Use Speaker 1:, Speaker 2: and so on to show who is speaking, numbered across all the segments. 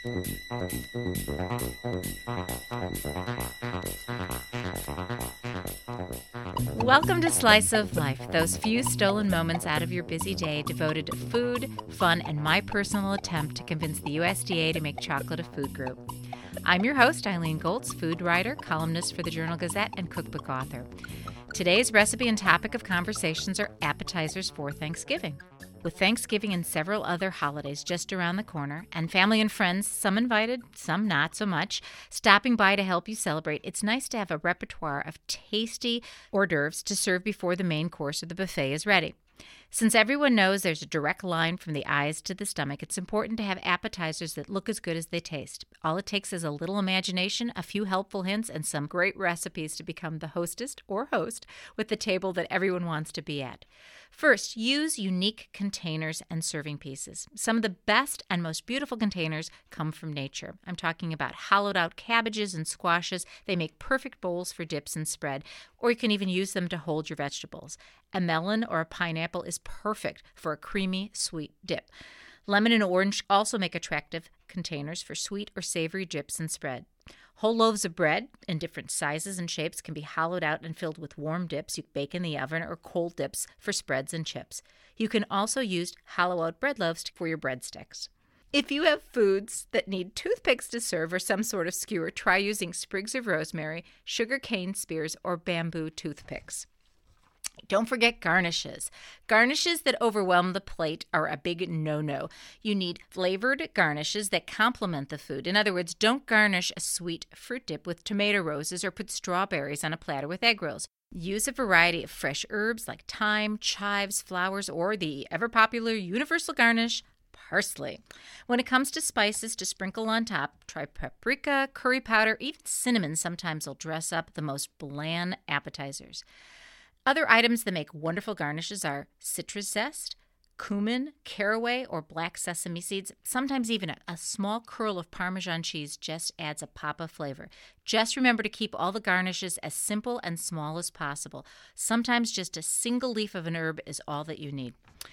Speaker 1: Welcome to Slice of Life, those few stolen moments out of your busy day devoted to food, fun, and my personal attempt to convince the USDA to make chocolate a food group. I'm your host, Eileen Goltz, food writer, columnist for the Journal-Gazette, and cookbook author. Today's recipe and topic of conversations are appetizers for Thanksgiving. With Thanksgiving and several other holidays just around the corner, and family and friends, some invited, some not so much, stopping by to help you celebrate, it's nice to have a repertoire of tasty hors d'oeuvres to serve before the main course of the buffet is ready. Since everyone knows there's a direct line from the eyes to the stomach, it's important to have appetizers that look as good as they taste. All it takes is a little imagination, a few helpful hints, and some great recipes to become the hostess or host with the table that everyone wants to be at. First, use unique containers and serving pieces. Some of the best and most beautiful containers come from nature. I'm talking about hollowed out cabbages and squashes. They make perfect bowls for dips and spread, or you can even use them to hold your vegetables. A melon or a pineapple is perfect for a creamy, sweet dip. Lemon and orange also make attractive containers for sweet or savory dips and spread. Whole loaves of bread in different sizes and shapes can be hollowed out and filled with warm dips you bake in the oven, or cold dips for spreads and chips. You can also use hollow-out bread loaves for your breadsticks. If you have foods that need toothpicks to serve or some sort of skewer, try using sprigs of rosemary, sugar cane spears, or bamboo toothpicks. Don't forget garnishes. Garnishes that overwhelm the plate are a big no-no. You need flavored garnishes that complement the food. In other words, don't garnish a sweet fruit dip with tomato roses or put strawberries on a platter with egg rolls. Use a variety of fresh herbs like thyme, chives, flowers, or the ever-popular universal garnish, parsley. When it comes to spices to sprinkle on top, try paprika, curry powder, even cinnamon sometimes will dress up the most bland appetizers. Other items that make wonderful garnishes are citrus zest, cumin, caraway, or black sesame seeds. Sometimes even a small curl of Parmesan cheese just adds a pop of flavor. Just remember to keep all the garnishes as simple and small as possible. Sometimes just a single leaf of an herb is all that you need.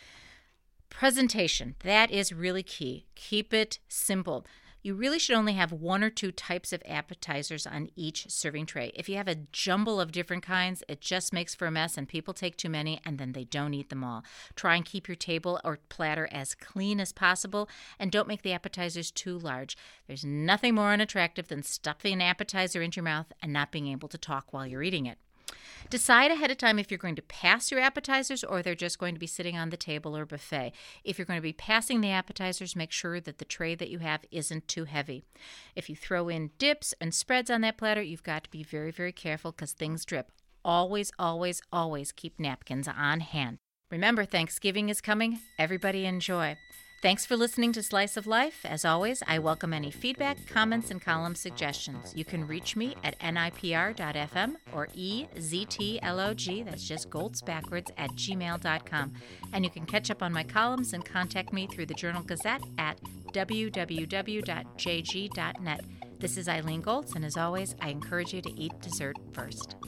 Speaker 1: Presentation, that is really key. Keep it simple. You really should only have one or two types of appetizers on each serving tray. If you have a jumble of different kinds, it just makes for a mess and people take too many and then they don't eat them all. Try and keep your table or platter as clean as possible and don't make the appetizers too large. There's nothing more unattractive than stuffing an appetizer into your mouth and not being able to talk while you're eating it. Decide ahead of time if you're going to pass your appetizers or they're just going to be sitting on the table or buffet. If you're going to be passing the appetizers, make sure that the tray that you have isn't too heavy. If you throw in dips and spreads on that platter, you've got to be very, very careful because things drip. Always, always, always keep napkins on hand. Remember, Thanksgiving is coming. Everybody enjoy. Thanks for listening to Slice of Life. As always, I welcome any feedback, comments, and column suggestions. You can reach me at nipr.fm or EZTLOG, that's just Goltz backwards, at gmail.com. And you can catch up on my columns and contact me through the Journal-Gazette at www.jg.net. This is Eileen Goltz, and as always, I encourage you to eat dessert first.